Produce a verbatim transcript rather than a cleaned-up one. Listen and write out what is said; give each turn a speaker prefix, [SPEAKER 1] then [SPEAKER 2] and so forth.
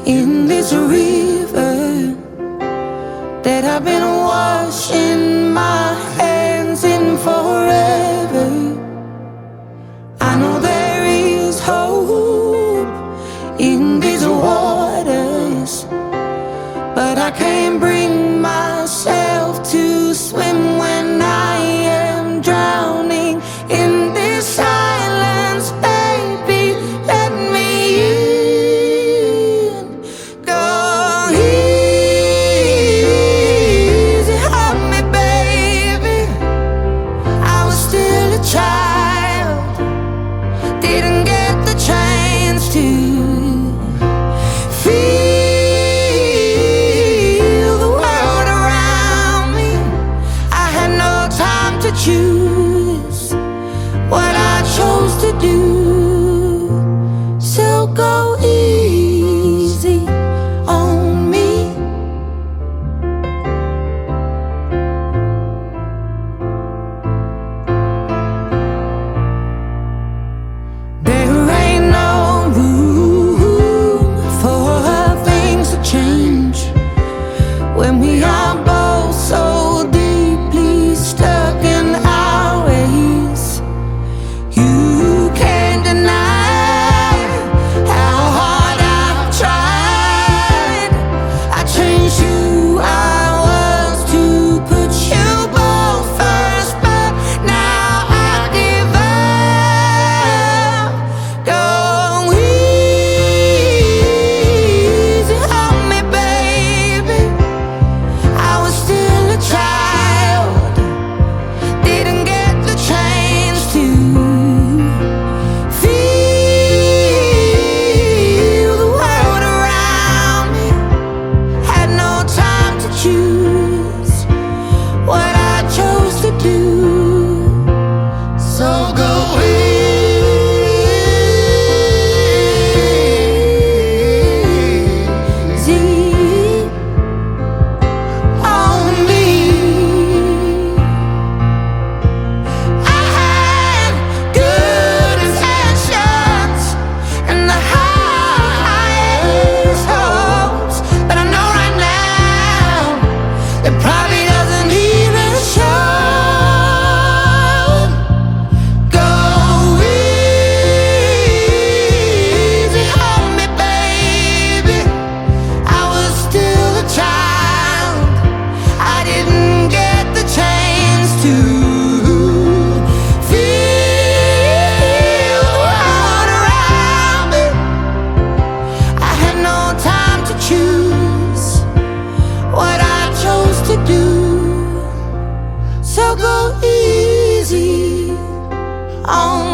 [SPEAKER 1] in this river that I've been washing my hands in forever. I know there is hope in these waters, but I can't bring myself to swim when I am drowning in this silence. Baby, let me in. Go easy on me, baby. I was still a child, didn't get the chance to feel the world around me. I had no time to choose what I chose to do. So go easy on me. There ain't no room for things to change when we are both so deeply stuck in our ways. You can't deny how hard I've tried. I changed who I was to put you both first, but now I give up. Go easy on me, baby. I was still a child, didn't get the chance to feel the world around me. Had no time to choose what I chose to do. So go easy on me. I had good intentions and the highest hopes, but I know right now it probably doesn't even show. Go easy on me, baby. I was still a child, I didn't get the chance to feel the world around me. I had no time to choose what I chose to do. So go easy on